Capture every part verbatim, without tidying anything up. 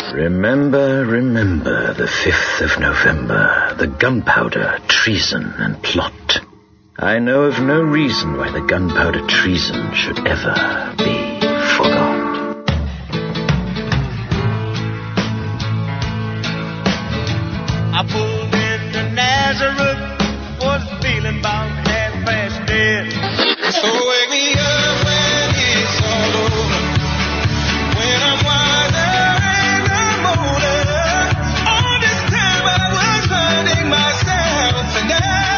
Remember, remember the fifth of November, the gunpowder, treason, and plot. I know of no reason why the gunpowder treason should ever be forgone. I pulled into Nazareth, was feeling about half-past dead. So wake me up when it's all over, when I'm wiser in the morning. All this time I was finding myself, and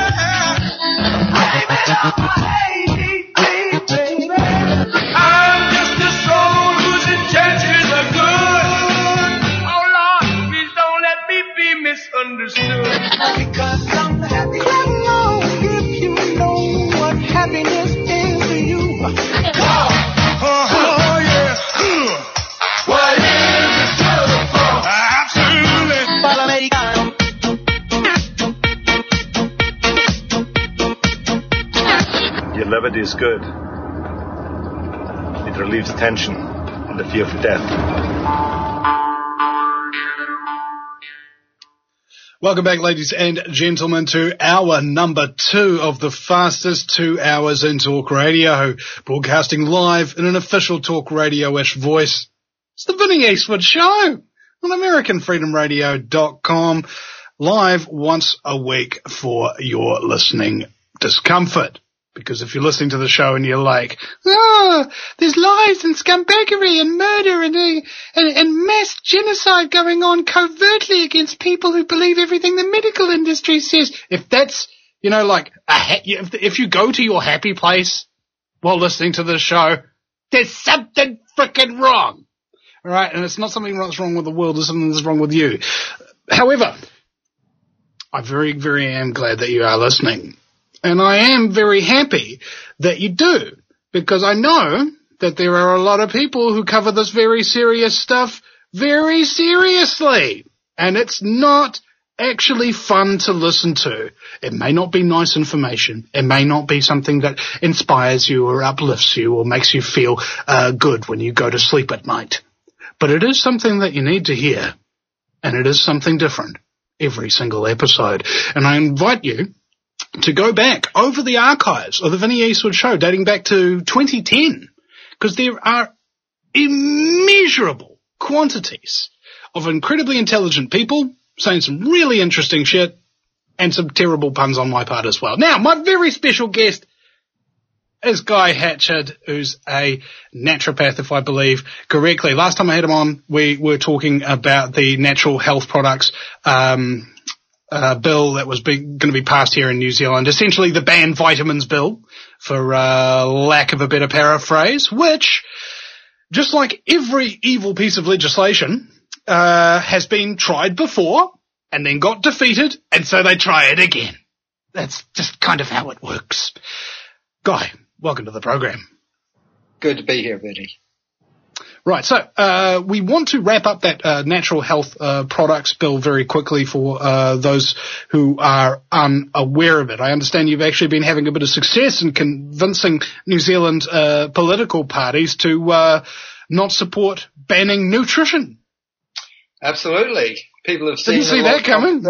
I'm just a soul whose intentions are good. Oh Lord, please don't let me be misunderstood. Because I'm happy. Clap along if you know what happiness is to you. Oh, oh yeah. What is the struggle for? Absolutely. Your levity is good. It relieves tension and the fear for death. Welcome back, ladies and gentlemen, to hour number two of the fastest two hours in talk radio, broadcasting live in an official talk radio-ish voice. It's the Vinnie Eastwood Show on American Freedom Radio dot com, live once a week for your listening discomfort. Because if you're listening to the show and you're like, oh, there's lies and scumbaggery and murder and, and, and mass genocide going on covertly against people who believe everything the medical industry says. If that's, you know, like, a ha- if, if you go to your happy place while listening to the show, there's something frickin' wrong. All right? And it's not something that's wrong with the world, it's something that's wrong with you. However, I very, very am glad that you are listening. And I am very happy that you do, because I know that there are a lot of people who cover this very serious stuff very seriously. And it's not actually fun to listen to. It may not be nice information. It may not be something that inspires you or uplifts you or makes you feel uh, good when you go to sleep at night. But it is something that you need to hear. And it is something different every single episode. And I invite you to go back over the archives of the Vinnie Eastwood Show dating back to twenty ten, because there are immeasurable quantities of incredibly intelligent people saying some really interesting shit and some terrible puns on my part as well. Now, my very special guest is Guy Hatchard, who's a naturopath, if I believe correctly. Last time I had him on, we were talking about the natural health products um Uh, bill that was going to be passed here in New Zealand, essentially the ban vitamins bill, for uh, lack of a better paraphrase, which, just like every evil piece of legislation, uh, has been tried before and then got defeated, and so they try it again. That's just kind of how it works. Guy, welcome to the program. Good to be here, Vinny. Right, so uh, we want to wrap up that uh, natural health uh, products bill very quickly for uh, those who are unaware of it. I understand you've actually been having a bit of success in convincing New Zealand uh, political parties to uh, not support banning nutrition. Absolutely. People have seen Didn't see that coming.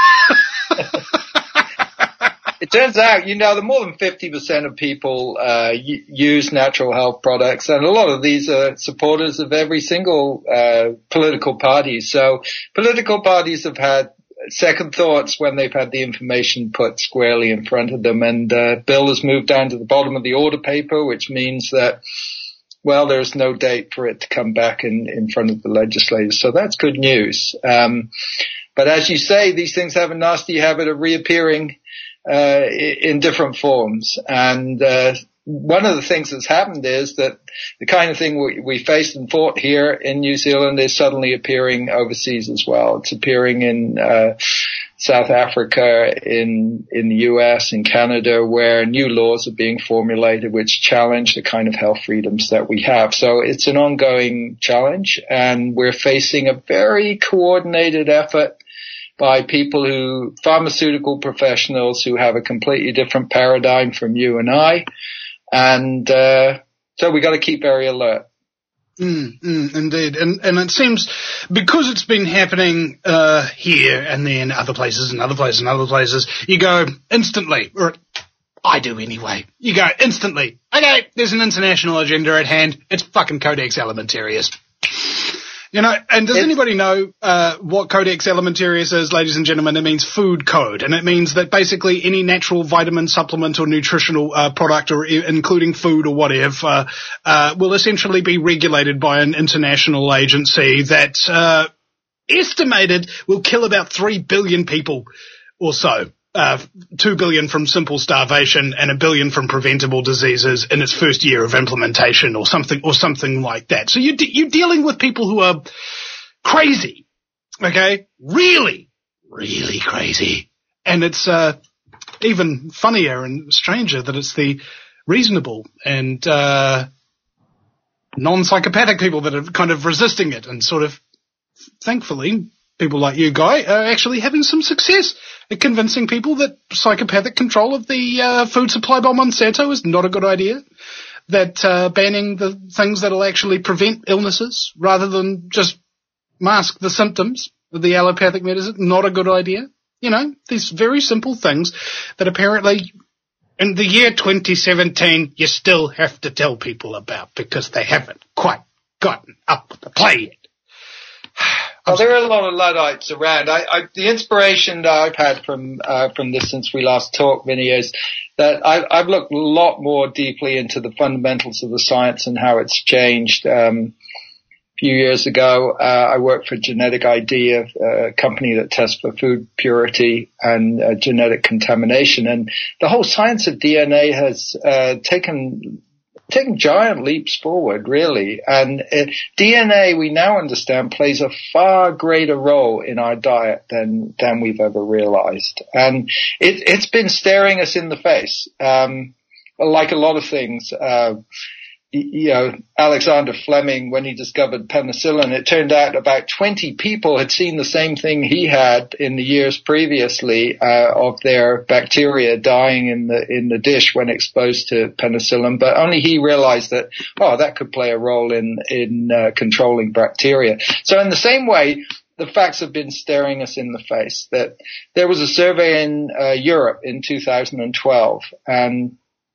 It turns out, you know, that more than fifty percent of people uh, y- use natural health products, and a lot of these are supporters of every single uh, political party. So political parties have had second thoughts when they've had the information put squarely in front of them, and uh, bill has moved down to the bottom of the order paper, which means that, well, there's no date for it to come back in, in front of the legislators. So that's good news. Um, but as you say, these things have a nasty habit of reappearing uh in different forms, and uh one of the things that's happened is that the kind of thing we, we faced and fought here in New Zealand is suddenly appearing overseas as well. It's appearing in uh South Africa, in in the U S, in Canada, where new laws are being formulated which challenge the kind of health freedoms that we have. So it's an ongoing challenge, and we're facing a very coordinated effort by people who, pharmaceutical professionals who have a completely different paradigm from you and I. And, uh, so we got to keep very alert. Mm, mm, indeed. And, and it seems because it's been happening, uh, here and then other places and other places and other places, you go instantly, or I do anyway. You go instantly. Okay, there's an international agenda at hand. It's fucking Codex Alimentarius. You know, and does it's, anybody know uh what Codex Alimentarius is, ladies and gentlemen? It means food code, and it means that basically any natural vitamin, supplement, or nutritional uh, product, or I- including food or whatever, uh, uh will essentially be regulated by an international agency that uh estimated will kill about three billion people or so. Uh, two billion from simple starvation and a billion from preventable diseases in its first year of implementation, or something, or something like that. So you de- you're dealing with people who are crazy, okay? Really, really crazy. And it's uh, even funnier and stranger that it's the reasonable and uh, non-psychopathic people that are kind of resisting it, and sort of, thankfully, people like you, Guy, are actually having some success at convincing people that psychopathic control of the uh, food supply by Monsanto is not a good idea, that uh, banning the things that will actually prevent illnesses rather than just mask the symptoms of the allopathic medicine, not a good idea. You know, these very simple things that apparently in the year twenty seventeen you still have to tell people about because they haven't quite gotten up with the play yet. Well, there are a lot of Luddites around. I, I, the inspiration that I've had from uh, from this since we last talked, Vinny, is that I, I've looked a lot more deeply into the fundamentals of the science and how it's changed. Um, a few years ago, uh, I worked for Genetic I D, a, a company that tests for food purity and uh, genetic contamination, and the whole science of D N A has uh, taken taking giant leaps forward, really. And uh, D N A, we now understand, plays a far greater role in our diet than than we've ever realized. And it, it's been staring us in the face, um, like a lot of things. Uh, you know, Alexander Fleming, when he discovered penicillin, it turned out about twenty people had seen the same thing he had in the years previously, uh, of their bacteria dying in the, in the dish when exposed to penicillin, but only he realized that, oh, that could play a role in, in, uh, controlling bacteria. So in the same way, the facts have been staring us in the face. That there was a survey in, uh, Europe in two thousand twelve, and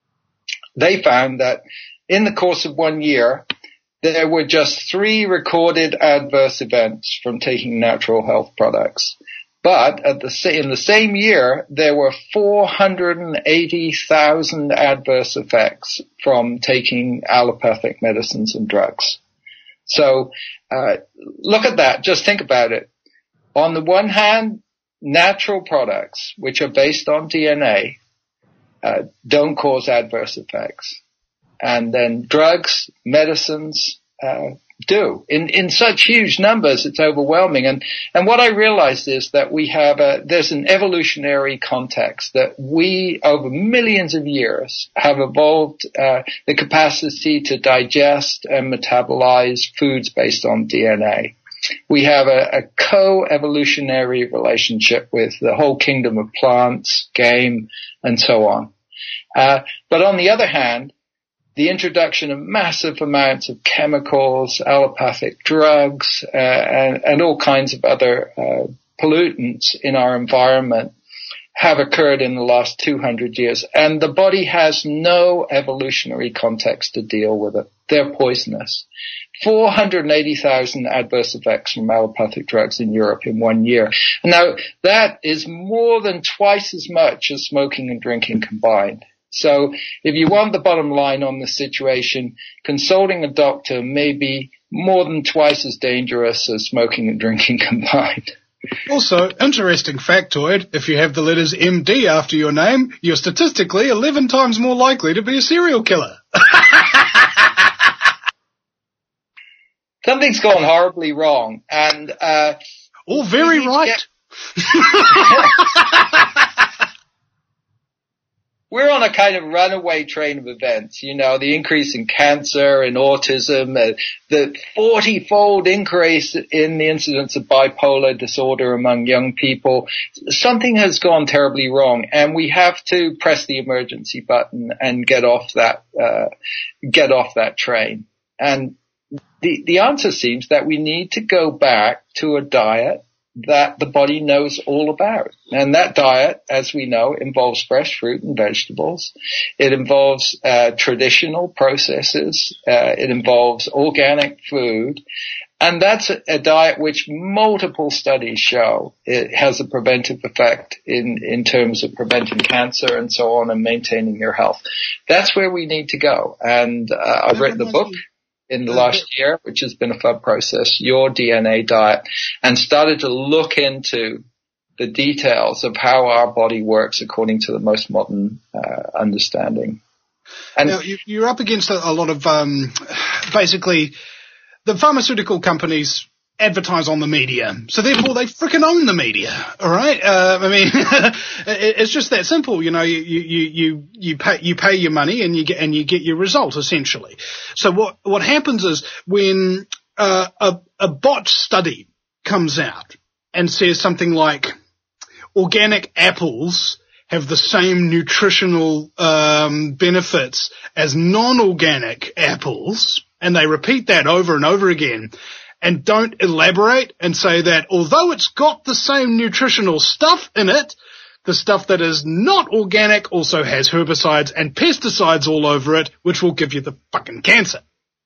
they found that in the course of one year, there were just three recorded adverse events from taking natural health products. But at the, in the same year, there were four hundred eighty thousand adverse effects from taking allopathic medicines and drugs. So uh, look at that. Just think about it. On the one hand, natural products, which are based on D N A, uh, don't cause adverse effects. And then drugs, medicines, uh, do. In, in such huge numbers, it's overwhelming. And, and what I realized is that we have a, there's an evolutionary context that we, over millions of years, have evolved, uh, the capacity to digest and metabolize foods based on D N A. We have a, a co-evolutionary relationship with the whole kingdom of plants, game, and so on. Uh, but on the other hand, the introduction of massive amounts of chemicals, allopathic drugs, uh, and, and all kinds of other uh, pollutants in our environment have occurred in the last two hundred years. And the body has no evolutionary context to deal with it. They're poisonous. four hundred eighty thousand adverse effects from allopathic drugs in Europe in one year. Now, that is more than twice as much as smoking and drinking combined. So if you want the bottom line on the situation, consulting a doctor may be more than twice as dangerous as smoking and drinking combined. Also, interesting factoid, if you have the letters M D after your name, you're statistically eleven times more likely to be a serial killer. Something's gone horribly wrong, and uh all very right. We're on a kind of runaway train of events, you know, the increase in cancer and autism, uh, the forty-fold increase in the incidence of bipolar disorder among young people. Something has gone terribly wrong, and we have to press the emergency button and get off that, uh, get off that train. And the, the answer seems that we need to go back to a diet that the body knows all about. And that diet, as we know, involves fresh fruit and vegetables. It involves uh, traditional processes. Uh, it involves organic food. And that's a, a diet which multiple studies show it has a preventive effect in, in terms of preventing cancer and so on and maintaining your health. That's where we need to go. And uh, I've written the book in the last year, which has been a fun process, Your D N A Diet, and started to look into the details of how our body works according to the most modern uh, understanding. And now, you're up against a, a lot of, um, basically, the pharmaceutical companies advertise on the media, so therefore they frickin' own the media. All right, uh, I mean, it's just that simple. You know, you you you you pay you pay your money and you get and you get your result essentially. So what what happens is when uh, a a botched study comes out and says something like organic apples have the same nutritional um, benefits as non-organic apples, and they repeat that over and over again, and don't elaborate and say that although it's got the same nutritional stuff in it, the stuff that is not organic also has herbicides and pesticides all over it, which will give you the fucking cancer.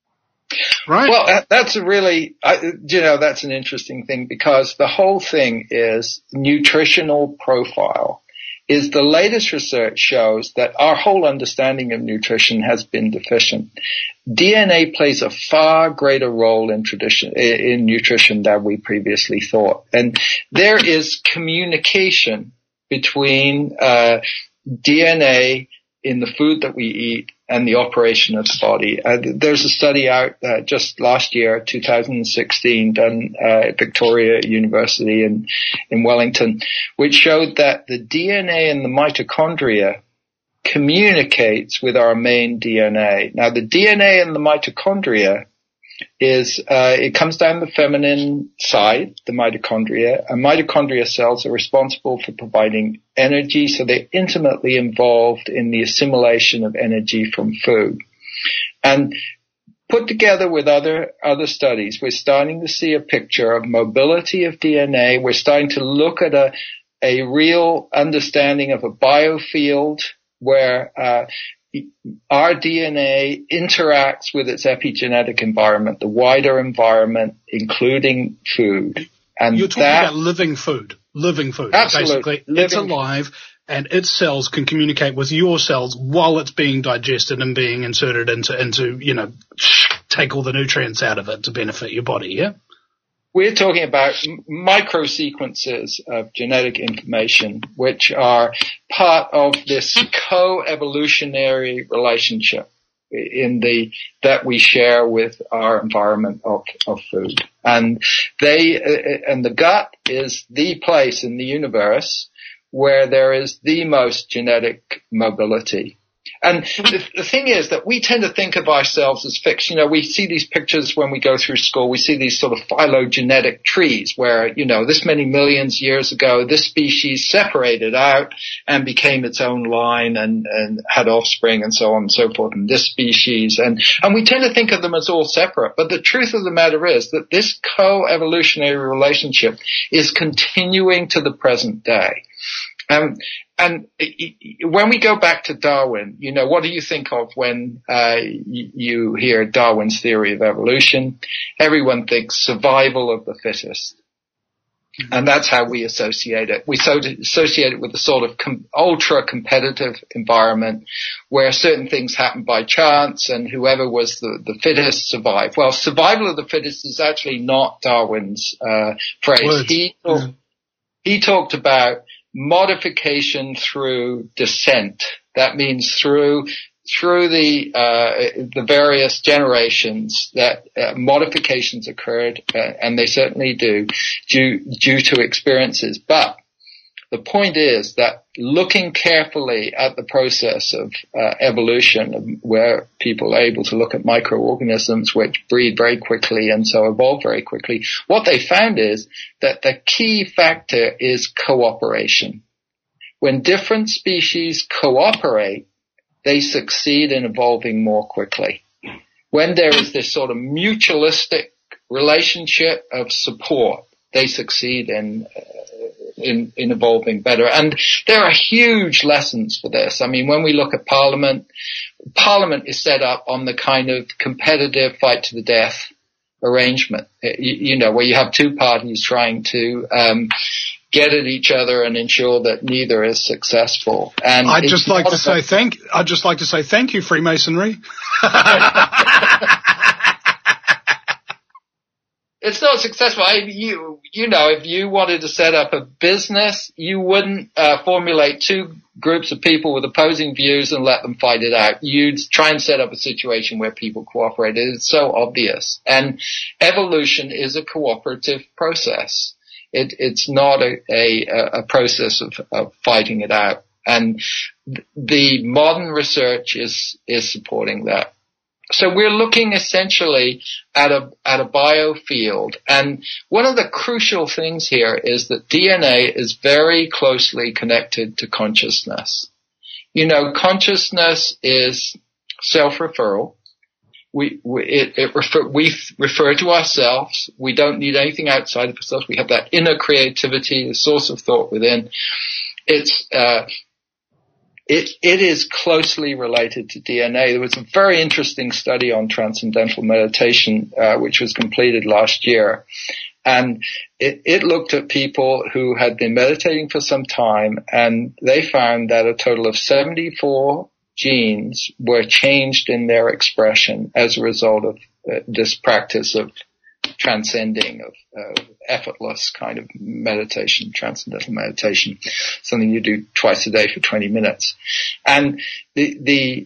Right? Well, that's a really, I, you know, that's an interesting thing, because the whole thing is nutritional profile. Is the latest research shows that our whole understanding of nutrition has been deficient. D N A plays a far greater role in tradition, in nutrition than we previously thought. And there is communication between uh, D N A in the food that we eat and the operation of the body. Uh, there's a study out uh, just last year, two thousand sixteen, done uh, at Victoria University in, in Wellington, which showed that the D N A in the mitochondria communicates with our main D N A. Now, the D N A in the mitochondria is, uh, it comes down the feminine side, the mitochondria, and mitochondria cells are responsible for providing energy, so they're intimately involved in the assimilation of energy from food. And put together with other, other studies, we're starting to see a picture of mobility of D N A. We're starting to look at a, a real understanding of a biofield where, uh, our D N A interacts with its epigenetic environment, the wider environment, including food. And you're talking that, about living food, living food. Absolutely. Basically, living. It's alive, and its cells can communicate with your cells while it's being digested and being inserted into, into, you know, take all the nutrients out of it to benefit your body, yeah? We're talking about micro sequences of genetic information, which are part of this co-evolutionary relationship in the, that we share with our environment of, of food. And they, and the gut is the place in the universe where there is the most genetic mobility. And the, the thing is that we tend to think of ourselves as fixed. You know, we see these pictures when we go through school. We see these sort of phylogenetic trees where, you know, this many millions years ago, this species separated out and became its own line and, and had offspring and so on and so forth. And this species, and, and we tend to think of them as all separate. But the truth of the matter is that this co-evolutionary relationship is continuing to the present day. Um, and when we go back to Darwin, you know, what do you think of when uh, you hear Darwin's theory of evolution? Everyone thinks survival of the fittest. Mm-hmm. And that's how we associate it. We so associate it with a sort of com- ultra-competitive environment where certain things happen by chance and whoever was the, the fittest survived. Well, survival of the fittest is actually not Darwin's uh, phrase. Words. He talk, yeah. he talked about modification through descent. That means through through the uh, the various generations that uh, modifications occurred, uh, and they certainly do due due to experiences. But the point is that looking carefully at the process of uh, evolution, where people are able to look at microorganisms which breed very quickly and so evolve very quickly, what they found is that the key factor is cooperation. When different species cooperate, they succeed in evolving more quickly. when there is this sort of mutualistic relationship of support, they succeed in, uh, in, in evolving better. And there are huge lessons for this. I mean, when we look at Parliament, Parliament is set up on the kind of competitive fight to the death arrangement, you, you know, where you have two parties trying to, um, get at each other and ensure that neither is successful. And I'd just like to say thank, I'd just like to say thank you, Freemasonry. It's not successful. I, you, you know, if you wanted to set up a business, you wouldn't uh, formulate two groups of people with opposing views and let them fight it out. You'd try and set up a situation where people cooperate. It's so obvious. And evolution is a cooperative process. It, it's not a, a, a process of, of fighting it out. And th- the modern research is, is supporting that. So we're looking essentially at a, at a biofield. And one of the crucial things here is that D N A is very closely connected to consciousness. You know, consciousness is self-referral. We, we, it, it refer, we refer to ourselves. We don't need anything outside of ourselves. We have that inner creativity, the source of thought within. It's, uh, It, it is closely related to D N A. There was a very interesting study on transcendental meditation, uh, which was completed last year. And it, it looked at people who had been meditating for some time, and they found that a total of seventy-four genes were changed in their expression as a result of uh, this practice of transcending, of uh, effortless kind of meditation, transcendental meditation, something you do twice a day for twenty minutes. And the, the,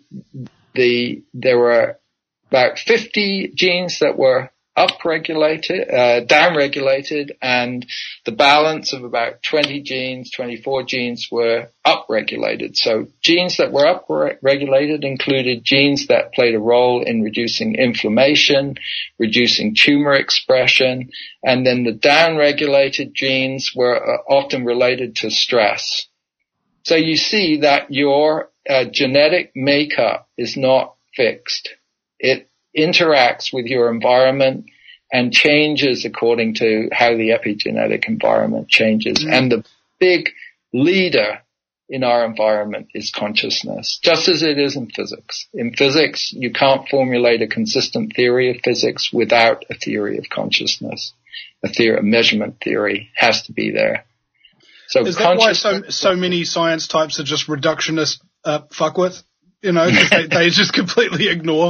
the, there were about fifty genes that were upregulated, uh, downregulated, and the balance of about twenty genes, twenty-four genes were upregulated. So genes that were upregulated included genes that played a role in reducing inflammation, reducing tumor expression, and then the downregulated genes were uh, often related to stress. So you see that your uh, genetic makeup is not fixed. It interacts with your environment and changes according to how the epigenetic environment changes. Mm-hmm. And the big leader in our environment is consciousness, just as it is in physics. In physics, you can't formulate a consistent theory of physics without a theory of consciousness. A theory, a measurement theory has to be there. So is that why so, so many science types are just reductionist uh, fuckwit? You know, they, they just completely ignore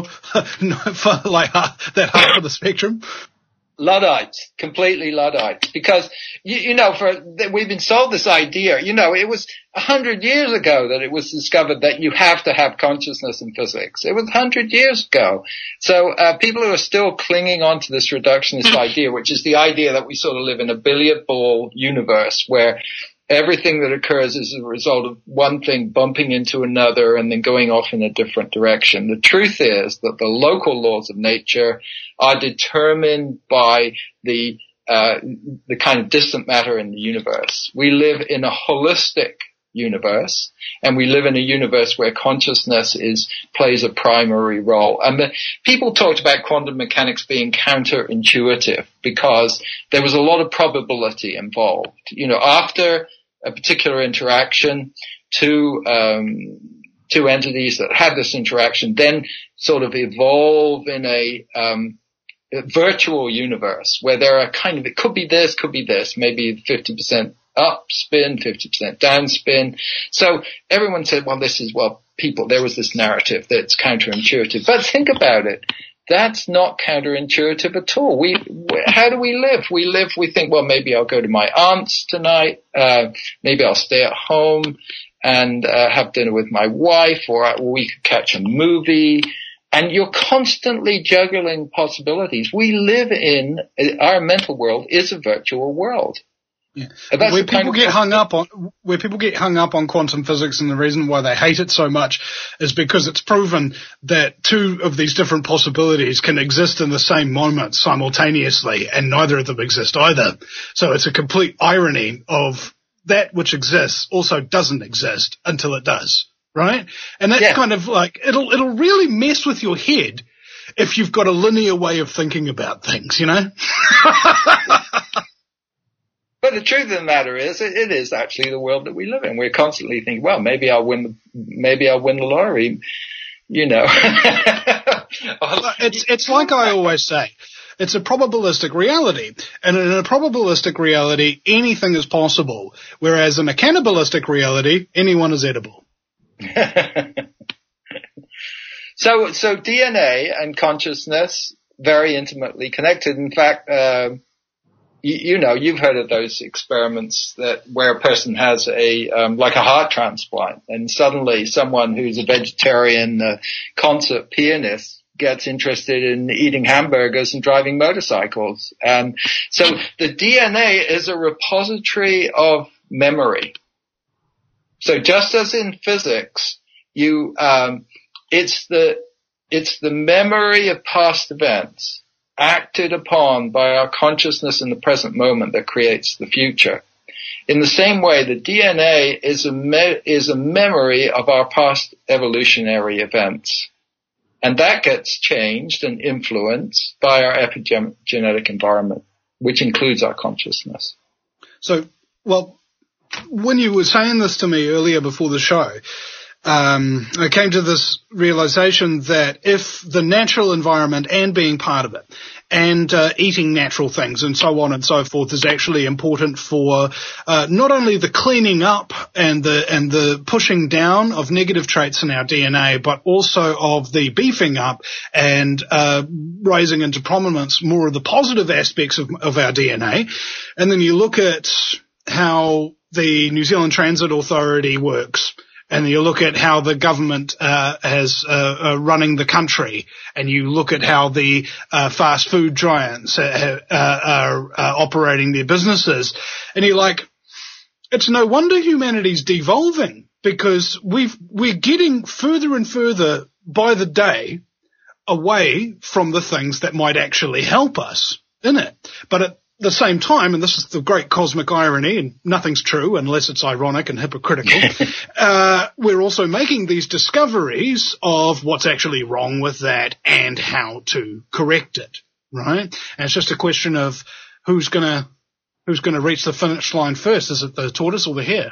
for like half, that half of the spectrum. Luddites, completely Luddites, because you, you know, for we've been sold this idea. You know, it was a hundred years ago that it was discovered that you have to have consciousness in physics. It was a hundred years ago. So uh, people who are still clinging on to this reductionist idea, which is the idea that we sort of live in a billiard ball universe where everything that occurs is a result of one thing bumping into another and then going off in a different direction. The truth is that the local laws of nature are determined by the uh the kind of distant matter in the universe. We live in a holistic universe, and we live in a universe where consciousness is plays a primary role. And the, people talked about quantum mechanics being counterintuitive because there was a lot of probability involved. You know, after a particular interaction, two um two entities that have this interaction then sort of evolve in a um a virtual universe where there are kind of, it could be this, could be this, maybe fifty percent up spin, fifty percent down spin. So everyone said, well, this is, well, people, there was this narrative that's counterintuitive. But think about it. That's not counterintuitive at all. We, how do we live? We live, we think, well, maybe I'll go to my aunt's tonight. Uh, maybe I'll stay at home and uh, have dinner with my wife, or we could catch a movie. And you're constantly juggling possibilities. We live in, our mental world is a virtual world. Yeah. Where people get hung up on, where people get hung up on quantum physics, and the reason why they hate it so much is because it's proven that two of these different possibilities can exist in the same moment simultaneously, and neither of them exist either. So it's a complete irony of that which exists also doesn't exist until it does, right? And that's yeah. kind of like, it'll, it'll really mess with your head if you've got a linear way of thinking about things, you know? But the truth of the matter is, it, it is actually the world that we live in. We're constantly thinking, well, maybe I'll win, maybe I'll win the lottery, you know. it's, it's like I always say, it's a probabilistic reality. And in a probabilistic reality, anything is possible. Whereas in a cannibalistic reality, anyone is edible. so, so D N A and consciousness, very intimately connected. In fact, uh, You, you know, you've heard of those experiments that where a person has a um, like a heart transplant, and suddenly someone who's a vegetarian uh, concert pianist gets interested in eating hamburgers and driving motorcycles. And so the D N A is a repository of memory. So just as in physics, you um, it's the it's the memory of past events acted upon by our consciousness in the present moment that creates the future. In the same way, the D N A is a me- is a memory of our past evolutionary events. And that gets changed and influenced by our epigenetic environment, which includes our consciousness. So, well, when you were saying this to me earlier before the show, Um, I came to this realization that if the natural environment and being part of it and uh, eating natural things and so on and so forth is actually important for uh, not only the cleaning up and the and the pushing down of negative traits in our D N A, but also of the beefing up and uh, raising into prominence more of the positive aspects of, of our D N A. And then you look at how the New Zealand Transit Authority works, and you look at how the government uh, has uh, uh, running the country, and you look at how the uh, fast food giants uh, uh, are uh, operating their businesses, and you're like, it's no wonder humanity's devolving, because we've we're getting further and further by the day away from the things that might actually help us in it. But at the same time, and this is the great cosmic irony, and nothing's true unless it's ironic and hypocritical, uh, we're also making these discoveries of what's actually wrong with that and how to correct it, right? And it's just a question of who's gonna, who's gonna reach the finish line first. Is it the tortoise or the hare?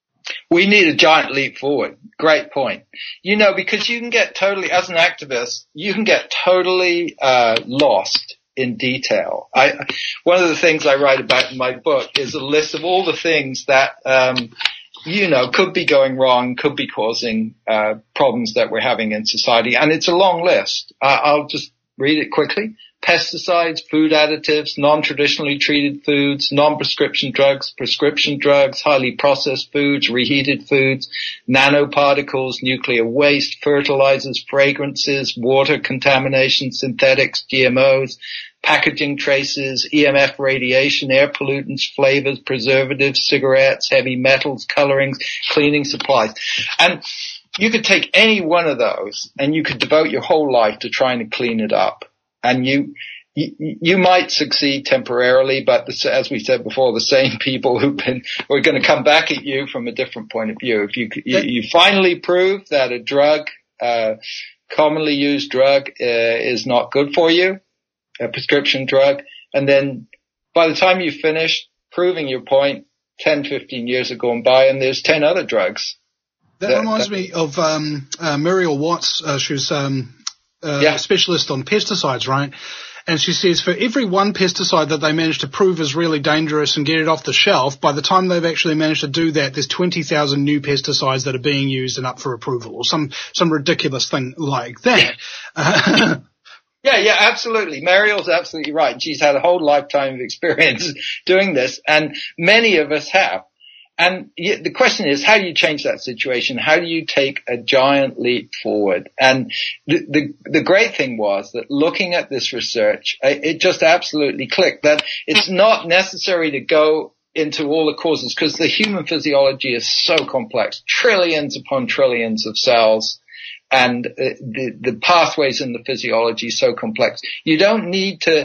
We need a giant leap forward. Great point. You know, because you can get totally, as an activist, you can get totally uh lost in detail. I, one of the things I write about in my book is a list of all the things that, um, you know, could be going wrong, could be causing uh, problems that we're having in society. And it's a long list. Uh, I'll just read it quickly. Pesticides, food additives, non-traditionally treated foods, non-prescription drugs, prescription drugs, highly processed foods, reheated foods, nanoparticles, nuclear waste, fertilizers, fragrances, water contamination, synthetics, G M Os, packaging traces, E M F radiation, air pollutants, flavors, preservatives, cigarettes, heavy metals, colorings, cleaning supplies. And you could take any one of those and you could devote your whole life to trying to clean it up. And you, you, you might succeed temporarily, but the, as we said before, the same people who've been, who are going to come back at you from a different point of view. If you, you, you finally prove that a drug, uh, commonly used drug, uh, is not good for you, a prescription drug, and then by the time you finish proving your point, ten, fifteen years have gone by and there's ten other drugs. That, that reminds that, me of, um, uh, Muriel Watts. Uh, she was, um, Uh, yeah. a specialist on pesticides, right? And she says for every one pesticide that they manage to prove is really dangerous and get it off the shelf, by the time they've actually managed to do that, there's twenty thousand new pesticides that are being used and up for approval, or some, some ridiculous thing like that. Uh, yeah, yeah, absolutely. Mariel's absolutely right. She's had a whole lifetime of experience doing this, and many of us have. And the question is, how do you change that situation? How do you take a giant leap forward? And the, the, the great thing was that looking at this research, it just absolutely clicked that it's not necessary to go into all the causes, because the human physiology is so complex, trillions upon trillions of cells, and the, the pathways in the physiology so complex. You don't need to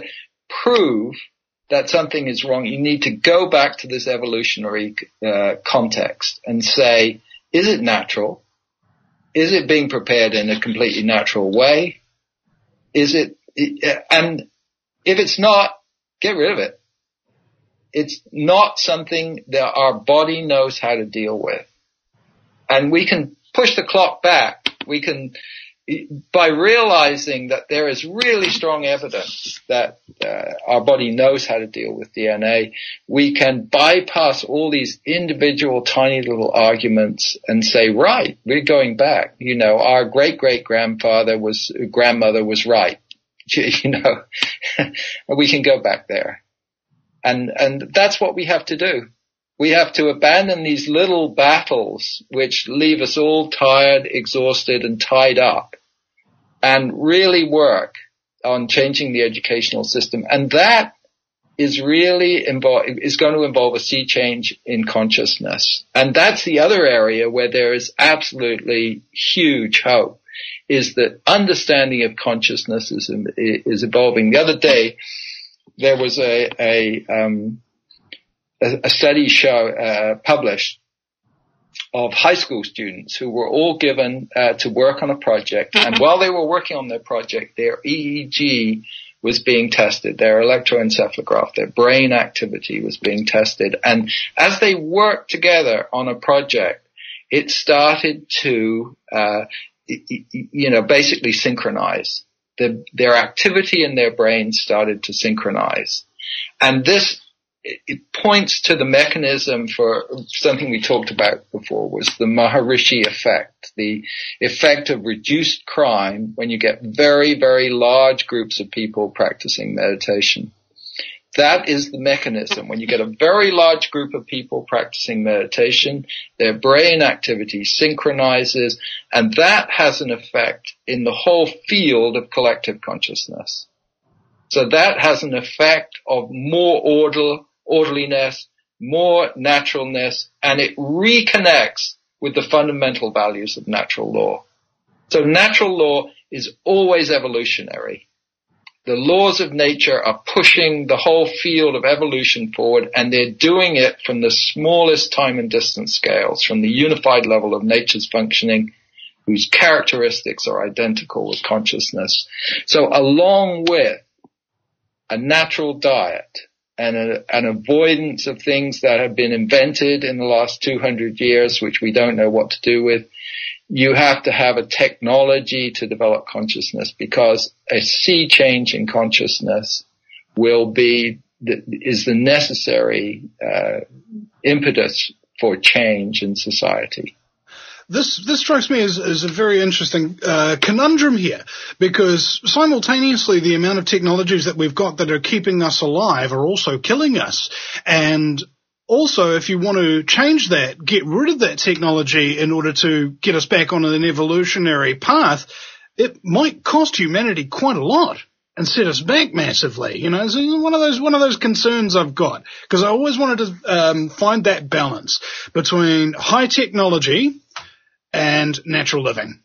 prove that something is wrong. You need to go back to this evolutionary uh, context and say, is it natural? Is it being prepared in a completely natural way? Is it, and if it's not, get rid of it. It's not something that our body knows how to deal with. And we can push the clock back. We can, by realizing that there is really strong evidence that uh, our body knows how to deal with D N A, we can bypass all these individual tiny little arguments and say, right, we're going back. You know, our great-great-grandfather was, grandmother was right. You know, we can go back there. And, and that's what we have to do. We have to abandon these little battles which leave us all tired, exhausted, and tied up, and really work on changing the educational system. And that is really involve, is going to involve a sea change in consciousness. And that's the other area where there is absolutely huge hope, is that understanding of consciousness is, is evolving. The other day, there was a, a, um, a, a study show, uh, published of high school students who were all given, uh, to work on a project. And while they were working on their project, their E E G was being tested, their electroencephalograph, their brain activity was being tested. And as they worked together on a project, it started to, uh, you know, basically synchronize. The, their activity in their brains started to synchronize. And this, it points to the mechanism for something we talked about before, was the Maharishi effect, the effect of reduced crime when you get very, very large groups of people practicing meditation. That is the mechanism. When you get a very large group of people practicing meditation, their brain activity synchronizes, and that has an effect in the whole field of collective consciousness. So that has an effect of more order, orderliness, more naturalness, and it reconnects with the fundamental values of natural law. So natural law is always evolutionary. The laws of nature are pushing the whole field of evolution forward, and they're doing it from the smallest time and distance scales, from the unified level of nature's functioning, whose characteristics are identical with consciousness. So along with a natural diet and a, an avoidance of things that have been invented in the last two hundred years, which we don't know what to do with, you have to have a technology to develop consciousness, because a sea change in consciousness will be, the, is the necessary uh, impetus for change in society. This this strikes me as, as a very interesting uh, conundrum here, because simultaneously the amount of technologies that we've got that are keeping us alive are also killing us. And also, if you want to change that, get rid of that technology in order to get us back on an evolutionary path, it might cost humanity quite a lot and set us back massively. You know, it's one of those one of those concerns I've got, because I always wanted to um, find that balance between high technology and natural living.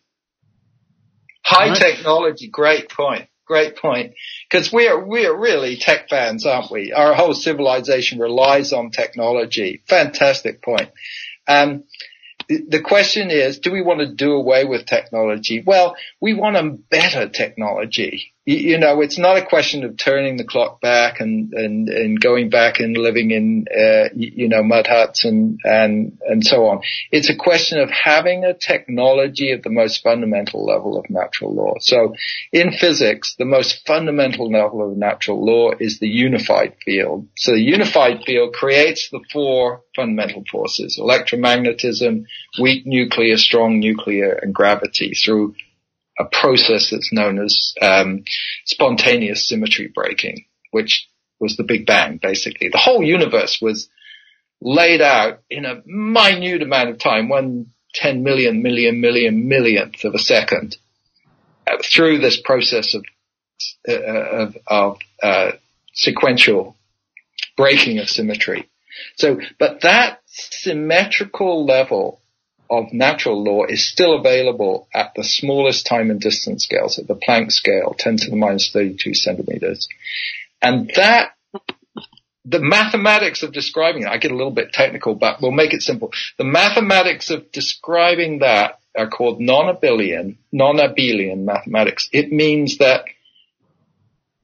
High right? technology, great point. Great point. Because we're, we're really tech fans, aren't we? Our whole civilization relies on technology. Fantastic point. Um, the question is, do we want to do away with technology? Well, we want a better technology. You, you know, it's not a question of turning the clock back and, and, and going back and living in, uh, you, you know, mud huts and, and, and so on. It's a question of having a technology at the most fundamental level of natural law. So in physics, the most fundamental level of natural law is the unified field. So the unified field creates the four fundamental forces: electromagnetism, weak nuclear, strong nuclear, and gravity, through a process that's known as um, spontaneous symmetry breaking, which was the Big Bang, basically. The whole universe was laid out in a minute amount of time, one ten million, million, million, millionth of a second, uh, through this process of, uh, of, of uh, sequential breaking of symmetry. So, but that symmetrical level of natural law is still available at the smallest time and distance scales, at the Planck scale, ten to the minus thirty-two centimeters. And that, the mathematics of describing it, I get a little bit technical, but we'll make it simple. The mathematics of describing that are called non-abelian, non-abelian mathematics. It means that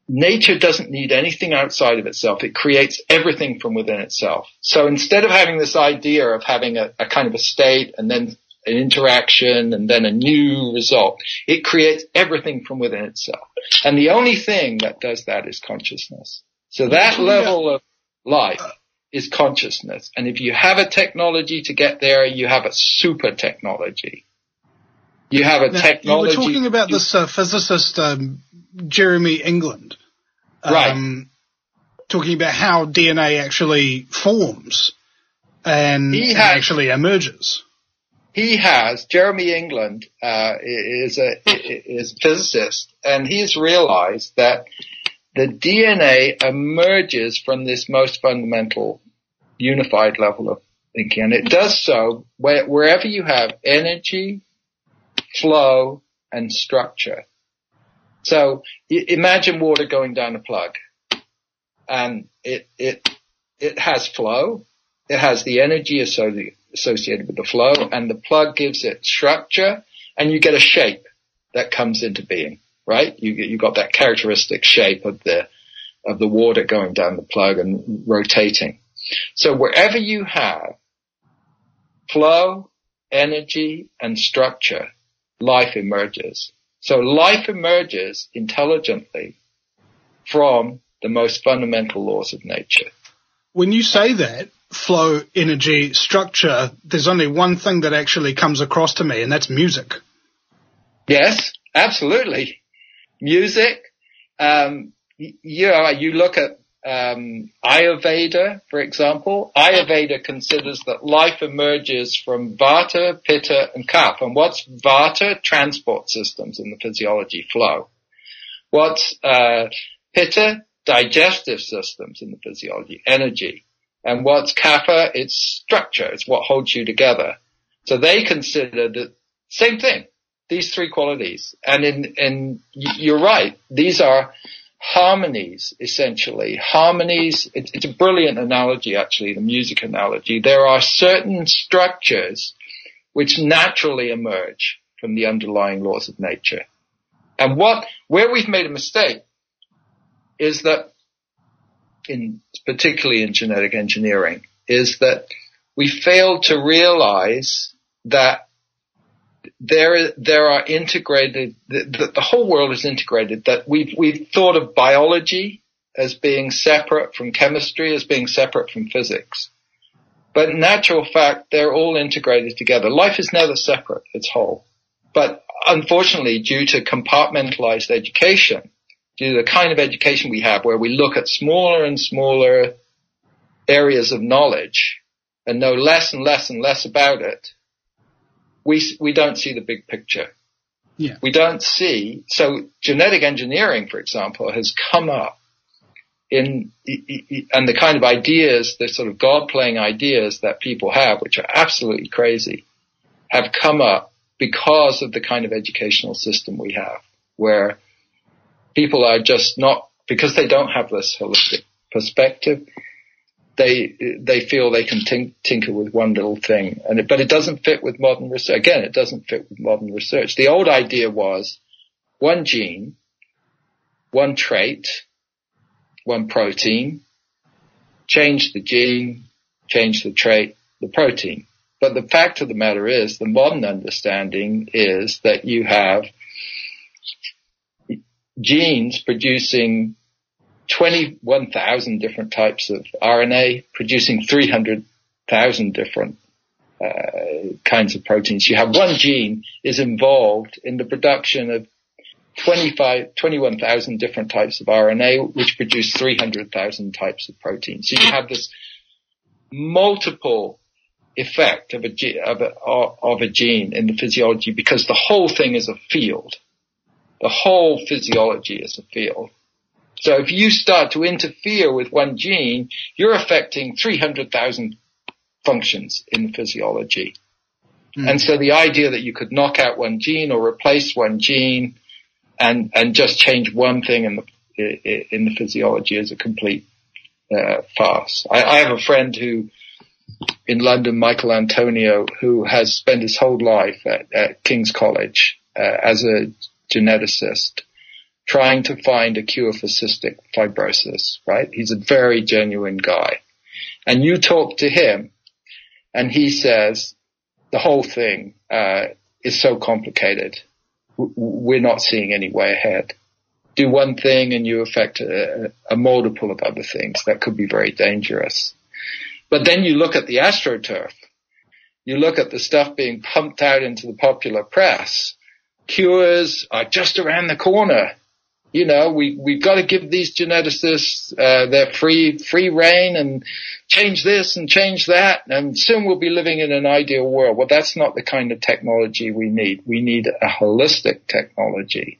nature doesn't need anything outside of itself. It creates everything from within itself. So instead of having this idea of having a, a kind of a state and then an interaction and then a new result, it creates everything from within itself. And the only thing that does that is consciousness. So that level of life is consciousness. And if you have a technology to get there, you have a super technology. You have a now, technology. You were talking about this uh, physicist, um, Jeremy England. Um, right. Talking about how D N A actually forms and, He and has, actually emerges. He has, Jeremy England, uh, is a, is a physicist, and he's realized that the D N A emerges from this most fundamental unified level of thinking, and it does so where, wherever you have energy, flow, and structure. So imagine water going down a plug, and it it it has flow, it has the energy associated with the flow, and the plug gives it structure, and you get a shape that comes into being. Right? You you got that characteristic shape of the of the water going down the plug and rotating. So wherever you have flow, energy, and structure, life emerges. So life emerges intelligently from the most fundamental laws of nature. When you say that, flow, energy, structure, there's only one thing that actually comes across to me, and that's music. Yes, absolutely. Music, um, you know, you look at um, Ayurveda, for example. Ayurveda considers that life emerges from Vata, Pitta, and Kapha. And what's Vata? Transport systems in the physiology, flow. What's uh, Pitta? Digestive systems in the physiology, energy. And what's Kapha? It's structure. It's what holds you together. So they consider the same thing. These three qualities. And in, in, you're right. These are harmonies, essentially. Harmonies, it, it's a brilliant analogy, actually, the music analogy. There are certain structures which naturally emerge from the underlying laws of nature. And what, where we've made a mistake is that, in, particularly in genetic engineering, is that we failed to realize that There, there are integrated, the, the whole world is integrated, that we've, we've thought of biology as being separate from chemistry, as being separate from physics. But in actual fact, they're all integrated together. Life is never separate, it's whole. But unfortunately, due to compartmentalized education, due to the kind of education we have where we look at smaller and smaller areas of knowledge and know less and less and less about it, We, we don't see the big picture. Yeah. We don't see, so genetic engineering, for example, has come up in, and the kind of ideas, the sort of God-playing ideas that people have, which are absolutely crazy, have come up because of the kind of educational system we have, where people are just not, because they don't have this holistic perspective, They they feel they can tink, tinker with one little thing, and it, but it doesn't fit with modern research. Again, it doesn't fit with modern research. The old idea was one gene, one trait, one protein, change the gene, change the trait, the protein. But the fact of the matter is, the modern understanding is that you have genes producing twenty-one thousand different types of R N A, producing three hundred thousand different uh, kinds of proteins. You have one gene is involved in the production of twenty-five, twenty-one thousand different types of R N A, which produce three hundred thousand types of proteins. So you have this multiple effect of a, of a, of a gene in the physiology, because the whole thing is a field. The whole physiology is a field. So if you start to interfere with one gene, you're affecting three hundred thousand functions in the physiology. Mm. And so the idea that you could knock out one gene or replace one gene and, and just change one thing in the, in the physiology is a complete uh, farce. I, I have a friend who, in London, Michael Antonio, who has spent his whole life at, at King's College uh, as a geneticist. trying to find a cure for cystic fibrosis, right? He's a very genuine guy. And you talk to him and he says the whole thing uh, is so complicated. We're not seeing any way ahead. Do one thing and you affect a, a multiple of other things that could be very dangerous. But then you look at the AstroTurf. You look at the stuff being pumped out into the popular press. Cures are just around the corner. You know, we, we've got to give these geneticists uh, their free free reign and change this and change that, and soon we'll be living in an ideal world. Well, that's not the kind of technology we need. We need a holistic technology,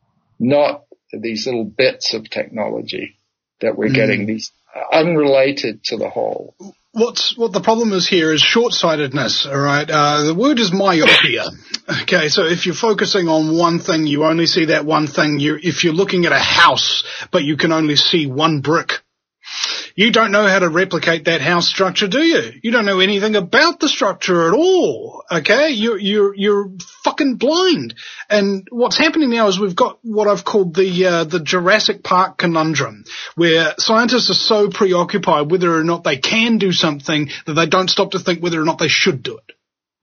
not these little bits of technology that we're mm. getting, these unrelated to the whole. What's what the problem is here is short-sightedness, all right? Uh, the word is myopia. Okay, so if you're focusing on one thing, you only see that one thing. You, if you're looking at a house, but you can only see one brick, you don't know how to replicate that house structure, do you? You don't know anything about the structure at all, okay? You're, you're, you're fucking blind. And what's happening now is we've got what I've called the, uh, the Jurassic Park conundrum, where scientists are so preoccupied whether or not they can do something that they don't stop to think whether or not they should do it.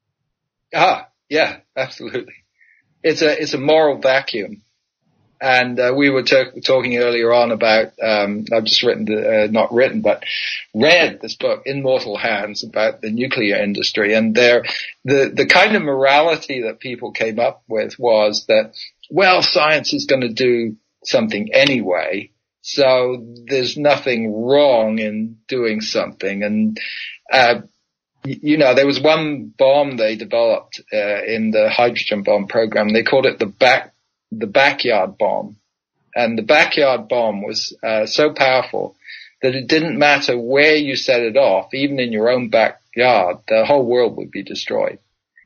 Ah, yeah, absolutely. It's a, it's a moral vacuum. And uh, we were t- talking earlier on about, um, I've just written, the, uh, not written, but read this book, In Mortal Hands, about the nuclear industry. And there, the, the kind of morality that people came up with was that, well, science is going to do something anyway, so there's nothing wrong in doing something. And, uh, you know, there was one bomb they developed uh, in the hydrogen bomb program. They called it the back the backyard bomb. And the backyard bomb was uh, so powerful that it didn't matter where you set it off, even in your own backyard, the whole world would be destroyed.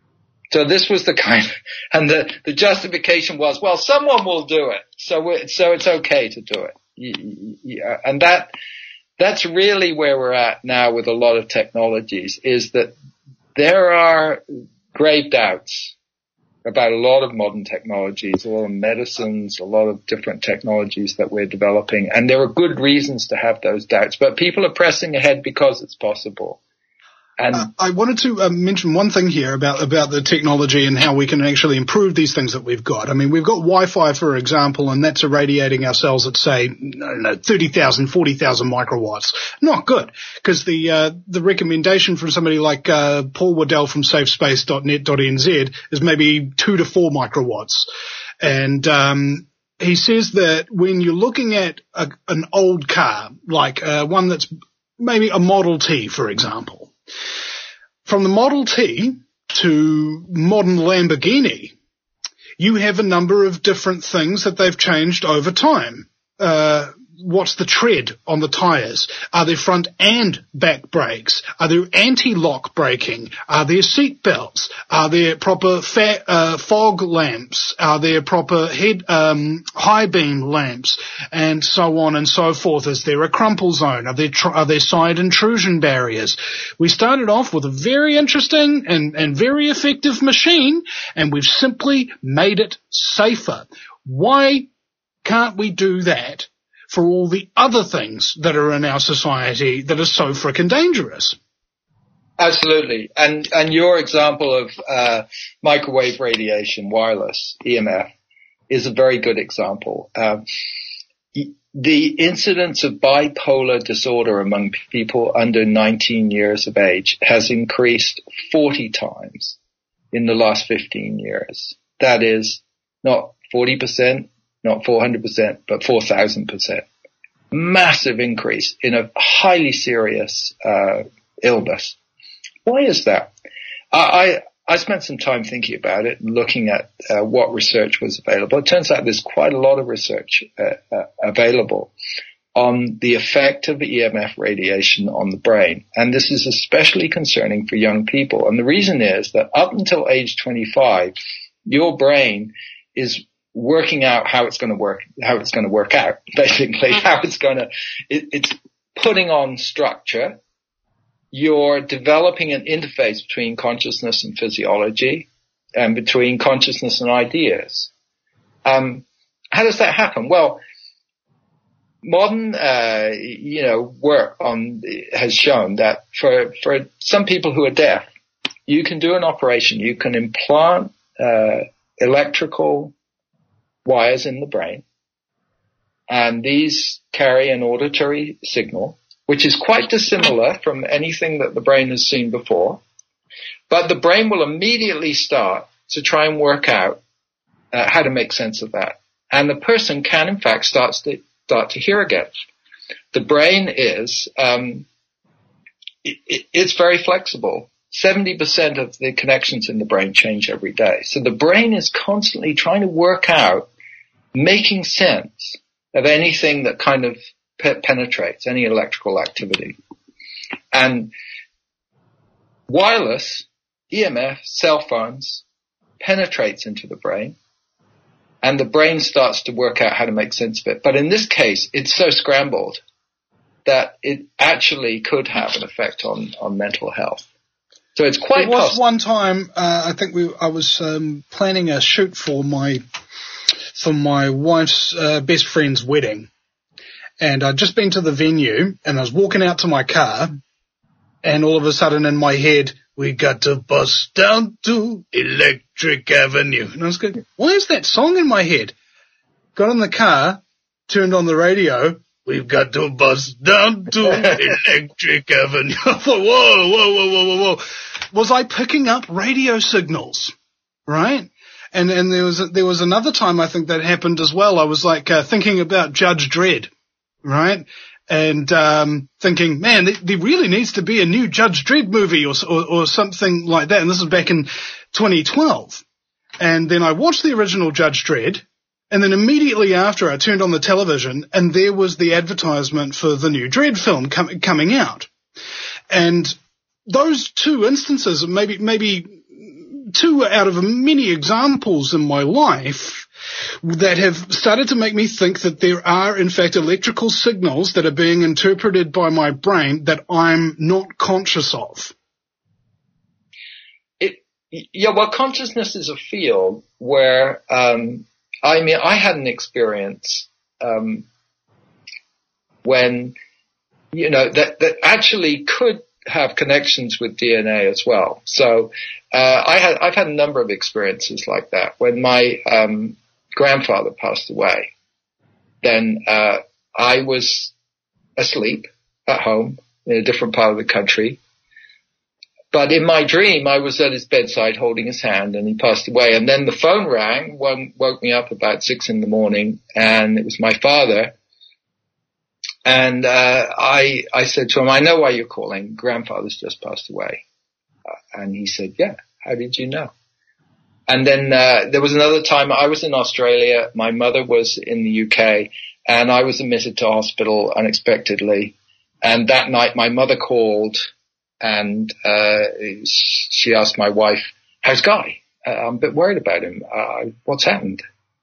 So this was the kind of, and the, the justification was, well, someone will do it, so we're, so it's okay to do it. Yeah, and that, that's really where we're at now with a lot of technologies, is that there are grave doubts about a lot of modern technologies, a lot of medicines, a lot of different technologies that we're developing. And there are good reasons to have those doubts, but people are pressing ahead because it's possible. And uh, I wanted to uh, mention one thing here about, about the technology and how we can actually improve these things that we've got. I mean, we've got Wi-Fi, for example, and that's irradiating our cells at, say, I don't know, thirty thousand, forty thousand microwatts. Not good, because the, uh, the recommendation from somebody like, uh, Paul Waddell from safespace dot net dot n z is maybe two to four microwatts. And, um, he says that when you're looking at a, an old car, like, uh, one that's maybe a Model T, for example, from the Model T to modern Lamborghini, you have a number of different things that they've changed over time. Uh, what's the tread on the tires? Are there front and back brakes? Are there anti-lock braking? Are there seat belts? Are there proper fa- uh, fog lamps? Are there proper head um, high beam lamps? And so on and so forth. Is there a crumple zone? Are there tr- are there side intrusion barriers? We started off with a very interesting and, and very effective machine, and we've simply made it safer. Why can't we do that for all the other things that are in our society that are so frickin' dangerous? Absolutely. And, and your example of, uh, microwave radiation, wireless, E M F, is a very good example. Um, the incidence of bipolar disorder among people under nineteen years of age has increased forty times in the last fifteen years. That is not forty percent, not four hundred percent, but four thousand percent. Massive increase in a highly serious uh, illness. Why is that? I, I spent some time thinking about it and looking at uh, what research was available. It turns out there's quite a lot of research uh, uh, available on the effect of E M F radiation on the brain. And this is especially concerning for young people. And the reason is that up until age twenty-five, your brain is working out how it's going to work, how it's going to work out, basically, how it's going to, it, it's putting on structure. You're developing an interface between consciousness and physiology and between consciousness and ideas. Um, how does that happen? Well, modern, uh, you know, work on has shown that for for some people who are deaf, you can do an operation. You can implant uh, electrical wires in the brain, and these carry an auditory signal, which is quite dissimilar from anything that the brain has seen before. But the brain will immediately start to try and work out uh, how to make sense of that. And the person can, in fact, start to, start to hear again. The brain is, um, it, it's very flexible. seventy percent of the connections in the brain change every day. So the brain is constantly trying to work out, making sense of anything that kind of pe- penetrates, any electrical activity. And wireless, E M F, cell phones, penetrates into the brain, and the brain starts to work out how to make sense of it. But in this case, it's so scrambled that it actually could have an effect on, on mental health. So it's quite There was possible. one time, uh, I think we, I was um, planning a shoot for my for my wife's uh, best friend's wedding, and I'd just been to the venue, and I was walking out to my car, and all of a sudden in my head, we got to bust down to Electric Avenue. And I was going, why is that song in my head? Got in the car, turned on the radio, we've got to bust down to Electric Avenue. I thought, whoa, whoa, whoa, whoa, whoa, whoa. Was I picking up radio signals? Right? And, and there was, there was another time I think that happened as well. I was like, uh, thinking about Judge Dredd. Right? And, um, thinking, man, there, there really needs to be a new Judge Dredd movie or, or, or something like that. And this is back in twenty twelve. And then I watched the original Judge Dredd. And then immediately after, I turned on the television, and there was the advertisement for the new Dredd film com- coming out. And those two instances, maybe maybe two out of many examples in my life that have started to make me think that there are, in fact, electrical signals that are being interpreted by my brain that I'm not conscious of. It, yeah, well, consciousness is a field where... Um, I mean, I had an experience um, when, you know, that, that actually could have connections with D N A as well. So uh, I had, I've had a number of experiences like that. When my um, grandfather passed away, then uh, I was asleep at home in a different part of the country. But in my dream, I was at his bedside holding his hand, and he passed away. And then the phone rang, one woke me up about six in the morning, and it was my father. And uh, I I said to him, I know why you're calling. Grandfather's just passed away. Uh, and he said, yeah, how did you know? And then uh, there was another time I was in Australia. My mother was in the U K, and I was admitted to hospital unexpectedly. And that night, my mother called. And uh she asked my wife, how's Guy? Uh, I'm a bit worried about him. Uh, what's happened?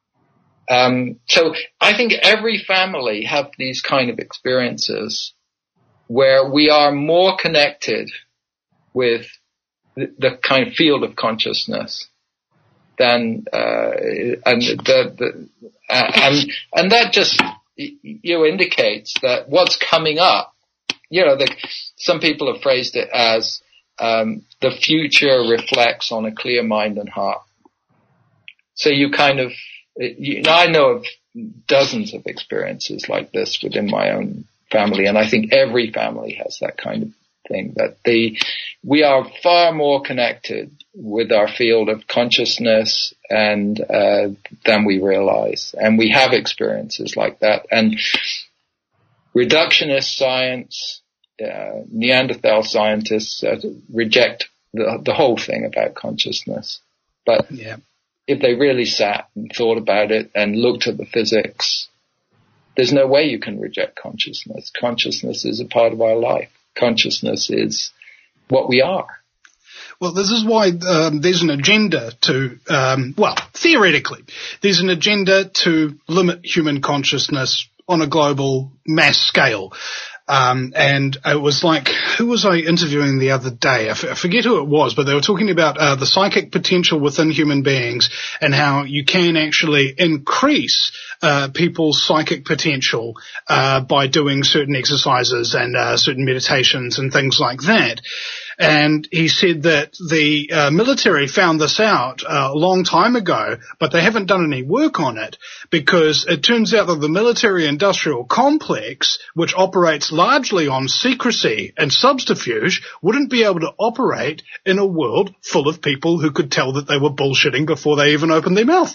Um, so I think every family have these kind of experiences where we are more connected with the, the kind of field of consciousness than, uh, and the, the uh, and, and that just, you know, indicates that what's coming up, you know, the, some people have phrased it as um, the future reflects on a clear mind and heart. So you kind of, you know, I know of dozens of experiences like this within my own family, and I think every family has that kind of thing, that the, we are far more connected with our field of consciousness and uh, than we realize. And we have experiences like that. And reductionist science, Uh, Neanderthal scientists uh, reject the, the whole thing about consciousness. But yeah. if they really sat and thought about it and looked at the physics, there's no way you can reject consciousness. Consciousness is a part of our life. Consciousness is what we are. Well, this is why um, there's an agenda to, um, well, theoretically, there's an agenda to limit human consciousness on a global mass scale. Um, and it was like, who was I interviewing the other day? I, f- I forget who it was, but they were talking about uh, the psychic potential within human beings and how you can actually increase uh, people's psychic potential uh, by doing certain exercises and uh, certain meditations and things like that. And he said that the uh, military found this out uh, a long time ago, but they haven't done any work on it because it turns out that the military-industrial complex, which operates largely on secrecy and subterfuge, wouldn't be able to operate in a world full of people who could tell that they were bullshitting before they even opened their mouth.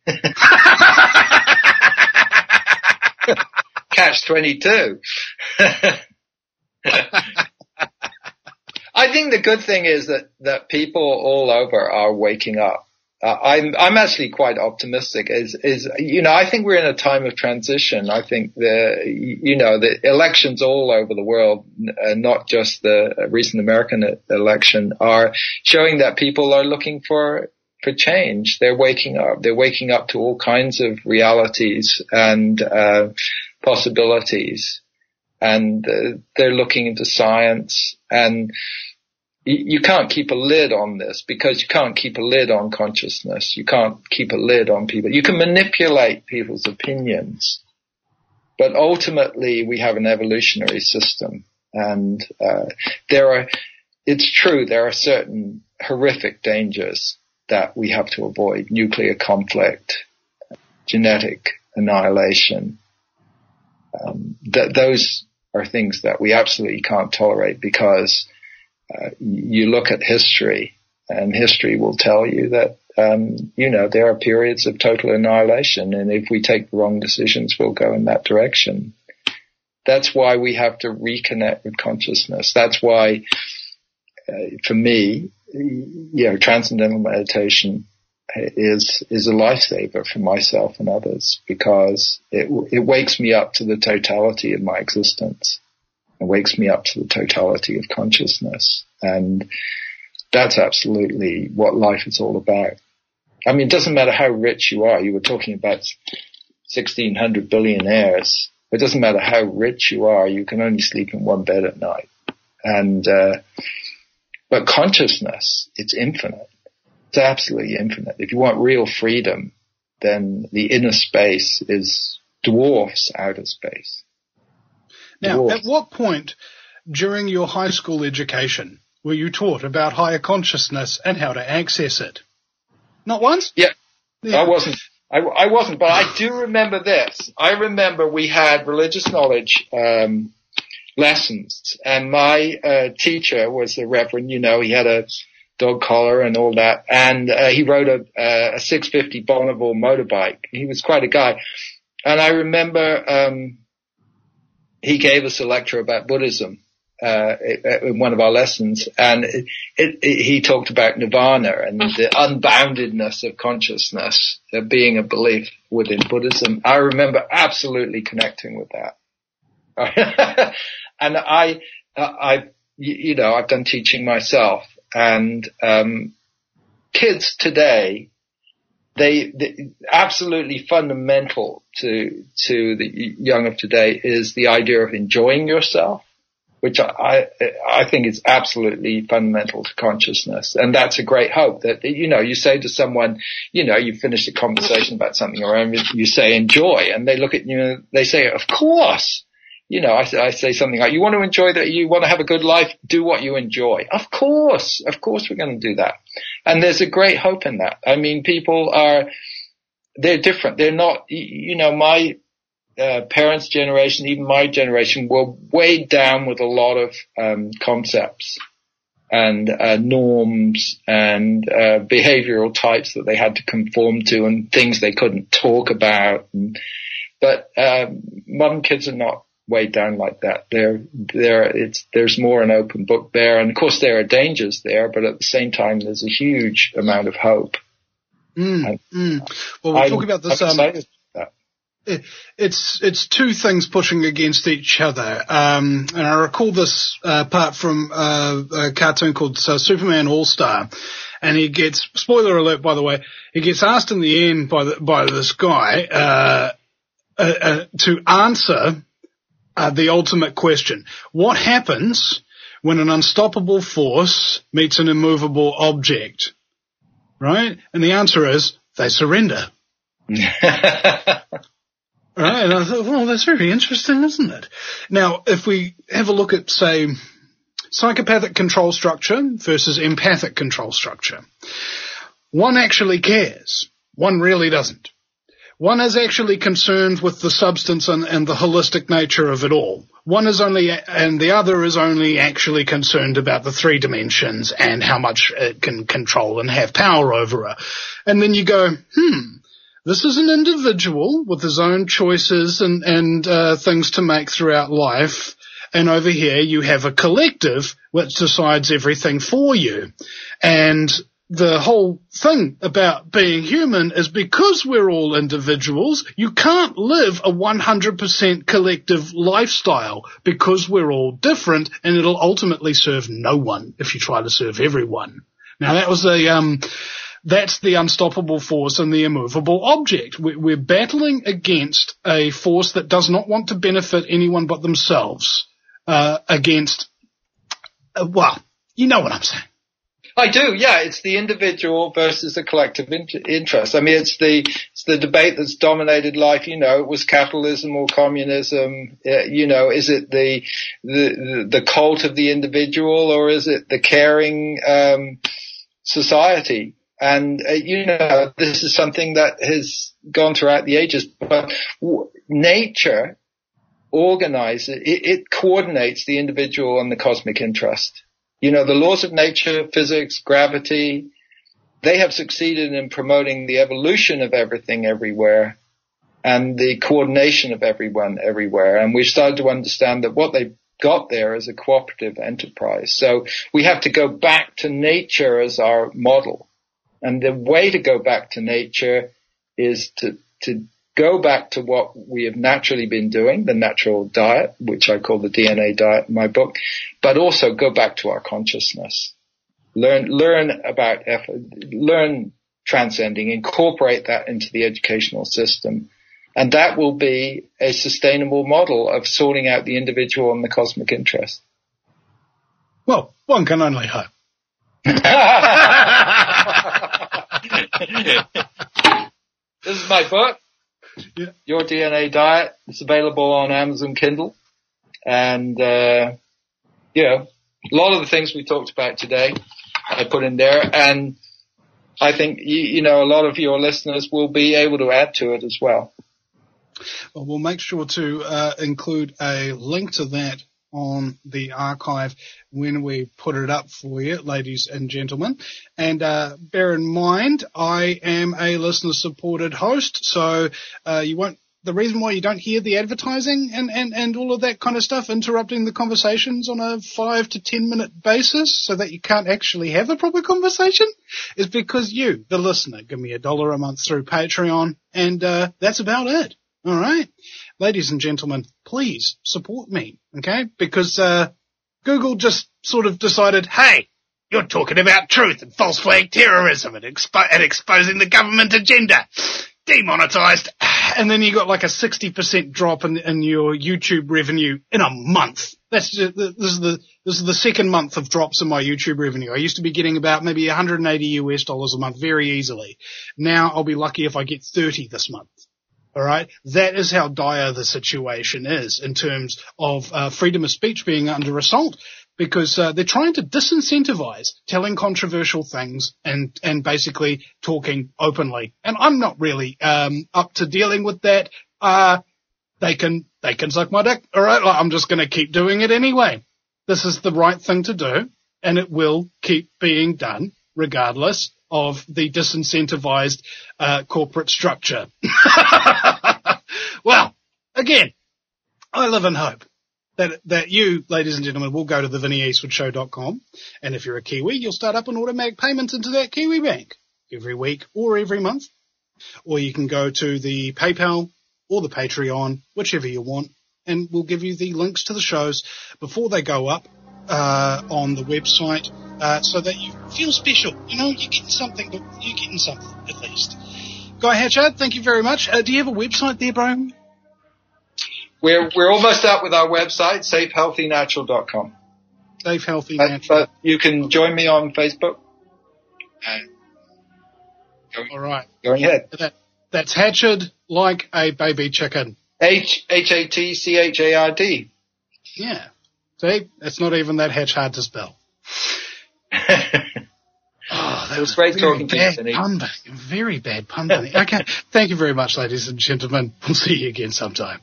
Catch twenty-two. I think the good thing is that, that people all over are waking up. Uh, I'm, I'm actually quite optimistic is, is, you know, I think we're in a time of transition. I think the, you know, the elections all over the world, uh, not just the recent American election, are showing that people are looking for, for change. They're waking up. They're waking up to all kinds of realities and, uh, possibilities. And uh, they're looking into science, and y- you can't keep a lid on this because you can't keep a lid on consciousness. You can't keep a lid on people. You can manipulate people's opinions, but ultimately we have an evolutionary system, and uh, there are, it's true, there are certain horrific dangers that we have to avoid: nuclear conflict, genetic annihilation. Um, th- those are things that we absolutely can't tolerate because uh, you look at history, and history will tell you that, um, you know, there are periods of total annihilation, and if we take the wrong decisions, we'll go in that direction. That's why we have to reconnect with consciousness. That's why, uh, for me, you know, transcendental meditation is is a lifesaver for myself and others, because it it wakes me up to the totality of my existence. It wakes me up to the totality of consciousness, and that's absolutely what life is all about. I mean, it doesn't matter how rich you are. You were talking about sixteen hundred billionaires. It doesn't matter how rich you are. You can only sleep in one bed at night, and uh, but consciousness, it's infinite. It's absolutely infinite. If you want real freedom, then the inner space is dwarfs outer space. Now, Dwarfs. at what point during your high school education were you taught about higher consciousness and how to access it? Not once? Yeah, yeah. I wasn't. I, I wasn't, but I do remember this. I remember we had religious knowledge um, lessons, and my uh, teacher was the Reverend. You know, he had a dog collar and all that, and uh, he rode a, a six fifty Bonneville motorbike. He was quite a guy, and I remember um, he gave us a lecture about Buddhism uh, in one of our lessons, and it, it, it, he talked about nirvana and the unboundedness of consciousness uh, being a belief within Buddhism. I remember absolutely connecting with that, and I, I, you know, I've done teaching myself. And um kids today, they, they absolutely fundamental to to the young of today is the idea of enjoying yourself, which I I think is absolutely fundamental to consciousness. And that's a great hope that, you know, you say to someone, you know, you finish a conversation about something, or you say enjoy, and they look at you and they say, of course. You know, I, I say something like, you want to enjoy that, you want to have a good life, do what you enjoy. Of course, of course we're going to do that. And there's a great hope in that. I mean, people are, they're different. They're not, you know, my uh, parents' generation, even my generation, were weighed down with a lot of um, concepts and uh, norms and uh, behavioral types that they had to conform to, and things they couldn't talk about. And, but um, modern kids are not weighed down like that. There, there, it's, there's more an open book there. And of course there are dangers there, but at the same time, there's a huge amount of hope. Mm, and, mm. Well, we'll I'm, talk about this. I'm Um, excited about that. it, it's, it's two things pushing against each other. Um, and I recall this, uh, part from, uh, a cartoon called uh, Superman All-Star. And he gets, spoiler alert, by the way, he gets asked in the end by the, by this guy, uh, uh, uh to answer, uh, the ultimate question. What happens when an unstoppable force meets an immovable object? Right? And the answer is they surrender. Right? And I thought, well, that's very interesting, isn't it? Now, if we have a look at, say, psychopathic control structure versus empathic control structure, one actually cares. One really doesn't. One is actually concerned with the substance and, and the holistic nature of it all. One is only, and the other is only actually concerned about the three dimensions and how much it can control and have power over it. And then you go, hmm, this is an individual with his own choices and, and uh, things to make throughout life. And over here you have a collective which decides everything for you. And the whole thing about being human is because we're all individuals, you can't live a one hundred percent collective lifestyle because we're all different, and it'll ultimately serve no one if you try to serve everyone. Now that was a, um, that's the unstoppable force and the immovable object. We're battling against a force that does not want to benefit anyone but themselves, uh, against, uh, well, you know what I'm saying. I do, yeah. It's the individual versus the collective in- interest. I mean, it's the it's the debate that's dominated life. You know, it was capitalism or communism. Uh, you know, is it the, the the cult of the individual, or is it the caring um, society? And uh, you know, this is something that has gone throughout the ages. But w- nature organizes, it, it coordinates the individual and the cosmic interest. You know, the laws of nature, physics, gravity, they have succeeded in promoting the evolution of everything everywhere and the coordination of everyone everywhere. And we've started to understand that what they've got there is a cooperative enterprise. So we have to go back to nature as our model. And the way to go back to nature is to, to go back to what we have naturally been doing, the natural diet, which I call the D N A diet in my book, but also go back to our consciousness. Learn, learn about effort, learn transcending, incorporate that into the educational system. And that will be a sustainable model of sorting out the individual and the cosmic interest. Well, one can only hope. This is my book. Yeah. Your D N A Diet. It's available on Amazon Kindle. And, uh, you know, a lot of the things we talked about today, I put in there. And I think, you, you know, a lot of your listeners will be able to add to it as well. Well, we'll make sure to uh, include a link to that on the archive when we put it up for you, ladies and gentlemen. And uh, bear in mind, I am a listener-supported host, so uh, you won't. The reason why you don't hear the advertising and, and, and all of that kind of stuff interrupting the conversations on a five to ten minute basis so that you can't actually have a proper conversation is because you, the listener, give me a dollar a month through Patreon, and uh, that's about it. All right. Ladies and gentlemen, please support me, okay? Because uh, Google just sort of decided, hey, you're talking about truth and false flag terrorism and, expo- and exposing the government agenda. Demonetized. And then you got like a sixty percent drop in, in your YouTube revenue in a month. That's just, this is the this is the second month of drops in my YouTube revenue. I used to be getting about maybe one hundred eighty U S dollars a month very easily. Now I'll be lucky if I get thirty this month. All right. That is how dire the situation is in terms of uh, freedom of speech being under assault, because uh, they're trying to disincentivize telling controversial things and, and basically talking openly. And I'm not really um, up to dealing with that. Uh, they can they can suck my dick. All right. I'm just going to keep doing it anyway. This is the right thing to do, and it will keep being done regardless of the disincentivized uh, corporate structure. Well, again, I live in hope that that you, ladies and gentlemen, will go to the vinny eastwood show dot com, and if you're a Kiwi, you'll start up an automatic payment into that Kiwi bank every week or every month, or you can go to the PayPal or the Patreon, whichever you want, and we'll give you the links to the shows before they go up uh, on the website. Uh, so that you feel special. You know, you're getting something, but you're getting something, at least. Guy Hatchard, thank you very much. Uh, do you have a website there, bro? we're we're almost up with our website, safe healthy natural dot com. Safe Healthy Natural. But you can join me on Facebook. And go, All right. Go ahead. That, that's hatched like a baby chicken. H H A T C H A R D. Yeah. See, it's not even that hatch hard to spell. Oh, that was great very talking to bad you, Denise. pun baiting. Very bad pun baiting. Okay. Thank you very much, ladies and gentlemen. We'll see you again sometime.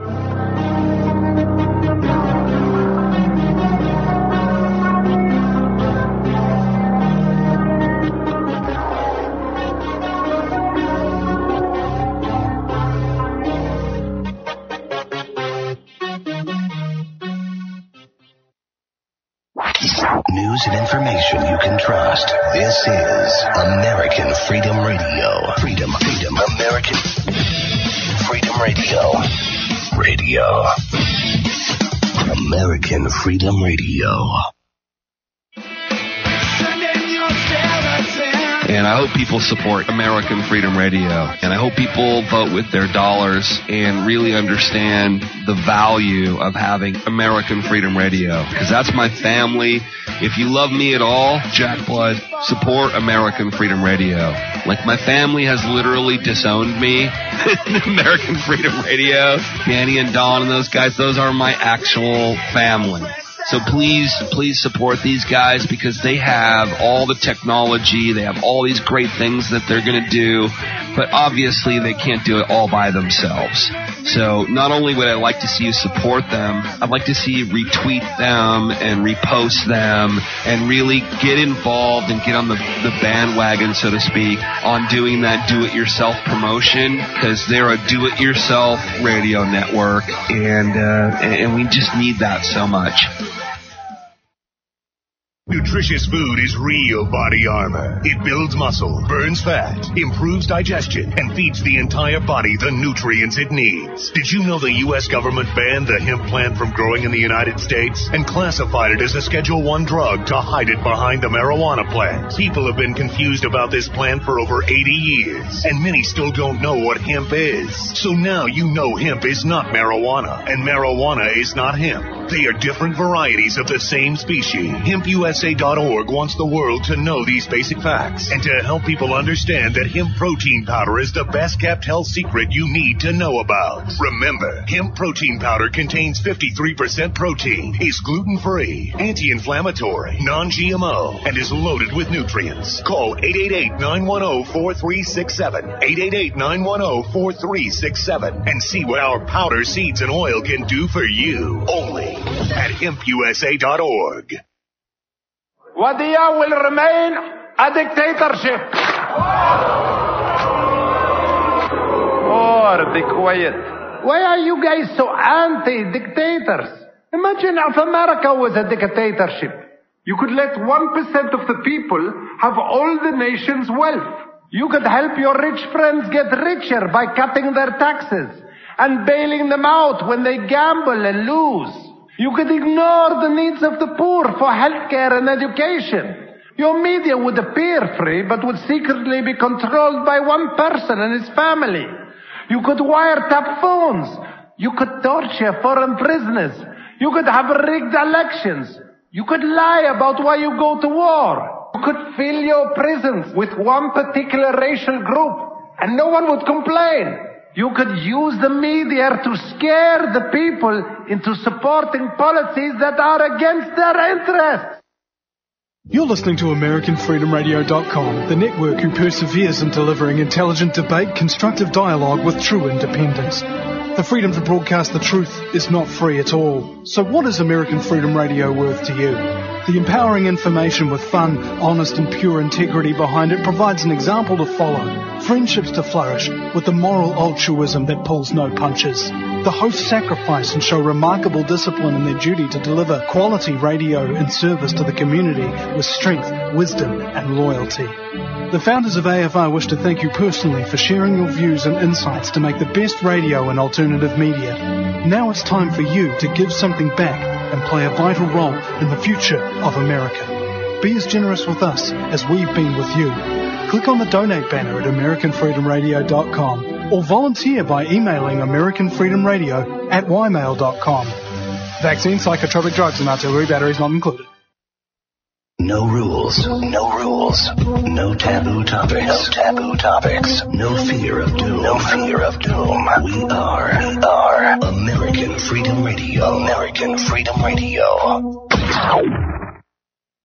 News and information you can trust. This is American Freedom Radio. Freedom, freedom, American Freedom Radio. Radio. American Freedom Radio. And I hope people support American Freedom Radio. And I hope people vote with their dollars and really understand the value of having American Freedom Radio. Because that's my family. If you love me at all, Jack Blood, support American Freedom Radio. Like, my family has literally disowned me in American Freedom Radio. Danny and Don and those guys, those are my actual family. So please, please support these guys because they have all the technology. They have all these great things that they're going to do. But obviously they can't do it all by themselves. So not only would I like to see you support them, I'd like to see you retweet them and repost them and really get involved and get on the, the bandwagon, so to speak, on doing that do-it-yourself promotion, because they're a do-it-yourself radio network, and, uh, and we just need that so much. Nutritious food is real body armor. It builds muscle, burns fat, improves digestion, and feeds the entire body the nutrients it needs. Did you know the U S government banned the hemp plant from growing in the United States and classified it as a Schedule one drug to hide it behind the marijuana plant? People have been confused about this plant for over eighty years, and many still don't know what hemp is. So now you know hemp is not marijuana, and marijuana is not hemp. They are different varieties of the same species. Hemp U S A dot org wants the world to know these basic facts and to help people understand that hemp protein powder is the best kept health secret you need to know about. Remember, hemp protein powder contains fifty-three percent protein, is gluten-free, anti-inflammatory, non-G M O, and is loaded with nutrients. Call eight eight eight, nine one zero, four three six seven, eight eight eight, nine one zero, four three six seven, and see what our powder, seeds, and oil can do for you. Only at hemp U S A dot org. Wadiya will remain a dictatorship. Oh, be quiet. Why are you guys so anti-dictators? Imagine if America was a dictatorship. You could let one percent of the people have all the nation's wealth. You could help your rich friends get richer by cutting their taxes and bailing them out when they gamble and lose. You could ignore the needs of the poor for healthcare and education. Your media would appear free, but would secretly be controlled by one person and his family. You could wiretap phones. You could torture foreign prisoners. You could have rigged elections. You could lie about why you go to war. You could fill your prisons with one particular racial group, and no one would complain. You could use the media to scare the people into supporting policies that are against their interests. You're listening to American Freedom Radio dot com, the network who perseveres in delivering intelligent debate, constructive dialogue with true independence. The freedom to broadcast the truth is not free at all. So what is American Freedom Radio worth to you? The empowering information with fun, honest and pure integrity behind it provides an example to follow. Friendships to flourish with the moral altruism that pulls no punches. The hosts sacrifice and show remarkable discipline in their duty to deliver quality radio in service to the community with strength, wisdom and loyalty. The founders of A F I wish to thank you personally for sharing your views and insights to make the best radio and alternative media. Now it's time for you to give something back and play a vital role in the future of America. Be as generous with us as we've been with you. Click on the donate banner at American Freedom Radio dot com. or volunteer by emailing American Freedom Radio at y mail dot com. Vaccine, psychotropic drugs, and artillery batteries not included. No rules, no rules, no taboo topics, no taboo topics, no fear of doom, no fear of doom. We are, we are American Freedom Radio, American Freedom Radio.